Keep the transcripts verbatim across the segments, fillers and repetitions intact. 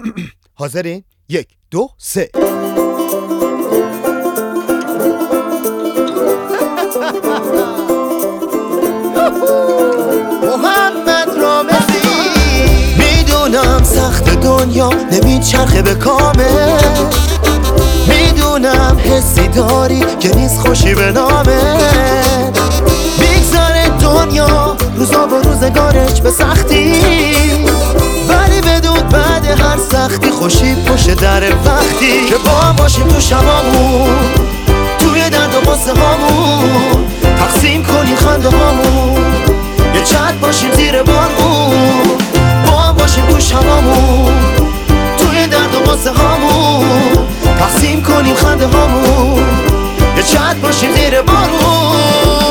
حاضرین؟ یک دو سه. محمد رامزی. میدونم سخت دنیا نمیچرخه به کامه، میدونم حسی داری که نیست خوشی به نامه، میگذاره دنیا روزا و روزگارش به سختی، ولی بدون بعد هر سختی خوشی پشت در وقتی که با باشیم تو شبامون، توی درد و غصه هامون تقسیم کنیم خنده هامون، یه چت باشیم زیر بارمون، با باشیم تو شبامون، توی درد و غصه هامون تقسیم کنیم خنده هامون، یه چت باشیم زیر بارمون.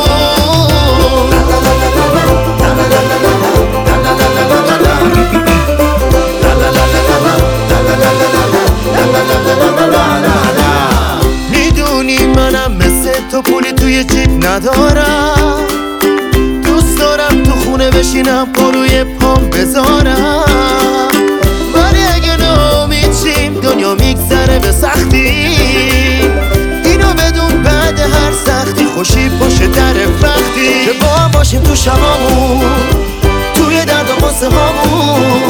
میدونی منم مثل تو پولی توی جیب ندارم، دوست دارم تو خونه بشینم پا روی پام بذارم، ولی اگه ناامیدشیم دنیا میگذره به سختی، اینو بدون بعد هر سختی خوشی پشت در وقتی که با باشیم تو شبامون، توی درد و غصه هامون